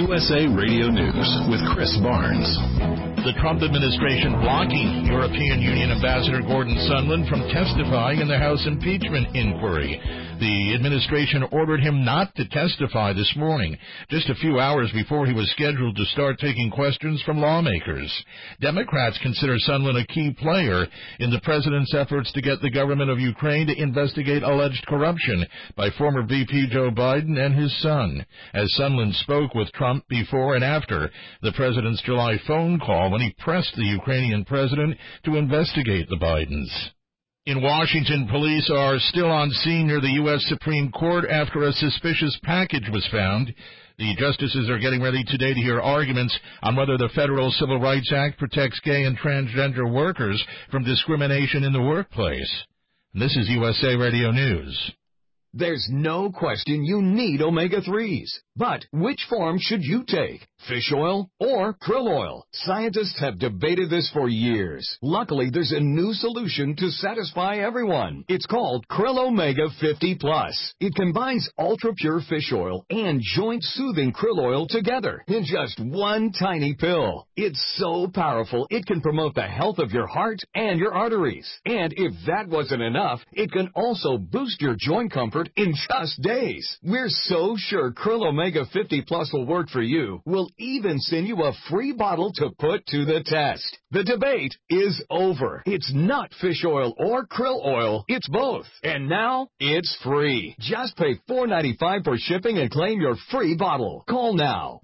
USA Radio News with Chris Barnes. The Trump administration blocking European Union Ambassador Gordon Sondland from testifying in the House impeachment inquiry. The administration ordered him not to testify this morning, just a few hours before he was scheduled to start taking questions from lawmakers. Democrats consider Sondland a key player in the president's efforts to get the government of Ukraine to investigate alleged corruption by former VP Joe Biden and his son, as Sondland spoke with Trump before and after the president's July phone call when he pressed the Ukrainian president to investigate the Bidens. In Washington, police are still on scene near the U.S. Supreme Court after a suspicious package was found. The justices are getting ready today to hear arguments on whether the Federal Civil Rights Act protects gay and transgender workers from discrimination in the workplace. And this is USA Radio News. There's no question you need omega-3s. But which form should you take? Fish oil or krill oil? Scientists have debated this for years. Luckily, there's a new solution to satisfy everyone. It's called Krill Omega 50 Plus. It combines ultra-pure fish oil and joint-soothing krill oil together in just one tiny pill. It's so powerful, it can promote the health of your heart and your arteries. And if that wasn't enough, it can also boost your joint comfort in just days. We're so sure Krill Omega 50 Plus will work for you. We'll even send you a free bottle to put to the test. The debate is over. It's not fish oil or krill oil. It's both. And now, it's free. Just pay $4.95 for shipping and claim your free bottle. Call now.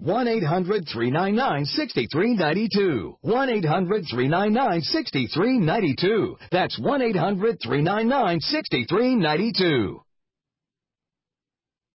1-800-399-6392. 1-800-399-6392. That's 1-800-399-6392.